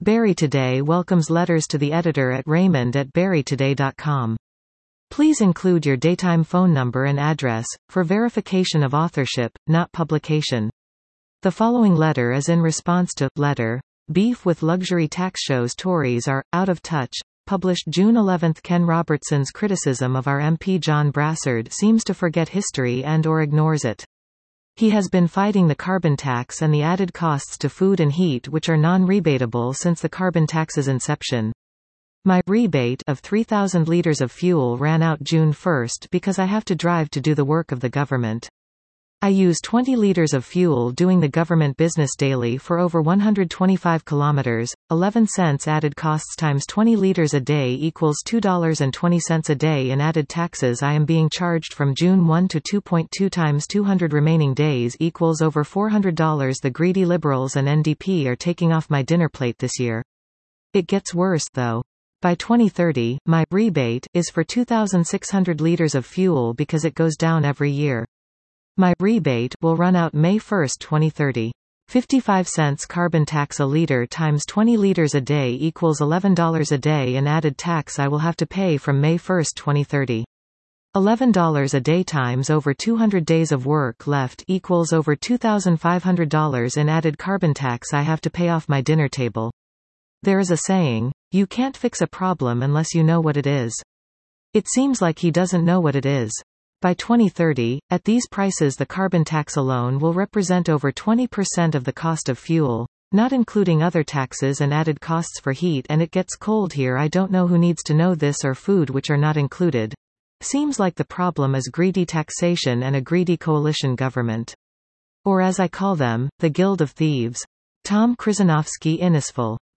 Barry Today welcomes letters to the editor at raymond@barrytoday.com. Please include your daytime phone number and address, for verification of authorship, not publication. The following letter is in response to letter Beef with Luxury Tax Shows Tories Are Out of Touch, published June 11. Ken Robertson's criticism of our MP John Brassard seems to forget history and/or ignores it. He has been fighting the carbon tax and the added costs to food and heat which are non-rebatable since the carbon tax's inception. My rebate of 3,000 liters of fuel ran out June 1 because I have to drive to do the work of the government. I use 20 liters of fuel doing the government business daily for over 125 kilometers. 11 cents added costs times 20 liters a day equals $2.20 a day in added taxes I am being charged from June 1 to 2.2 times 200 remaining days equals over $400. The greedy Liberals and NDP are taking off my dinner plate this year. It gets worse, though. By 2030, my rebate is for 2,600 liters of fuel because it goes down every year. My rebate will run out May 1, 2030. 55 cents carbon tax a liter times 20 liters a day equals $11 a day in added tax I will have to pay from May 1, 2030. $11 a day times over 200 days of work left equals over $2,500 in added carbon tax I have to pay off my dinner table. There is a saying, you can't fix a problem unless you know what it is. It seems like he doesn't know what it is. By 2030, at these prices the carbon tax alone will represent over 20% of the cost of fuel, not including other taxes and added costs for heat. And it gets cold here. I don't know who needs to know this or food which are not included. Seems like the problem is greedy taxation and a greedy coalition government. Or as I call them, the Guild of Thieves. Tom Krzyzanowski Innisful.